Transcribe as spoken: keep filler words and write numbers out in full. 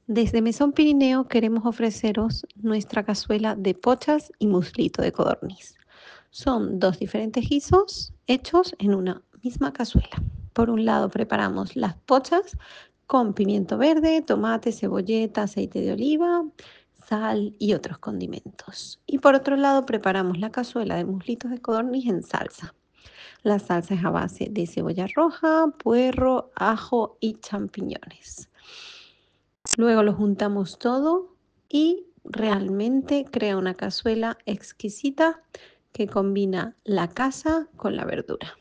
Desde Mesón Pirineo queremos ofreceros nuestra cazuela de pochas y muslito de codorniz. Son dos diferentes guisos hechos en una misma cazuela. Por un lado preparamos las pochas con pimiento verde, tomate, cebolleta, aceite de oliva, sal y otros condimentos. Y por otro lado preparamos la cazuela de muslitos de codorniz en salsa. La salsa es a base de cebolla roja, puerro, ajo y champiñones. Luego lo juntamos todo y realmente crea una cazuela exquisita que combina la casa con la verdura.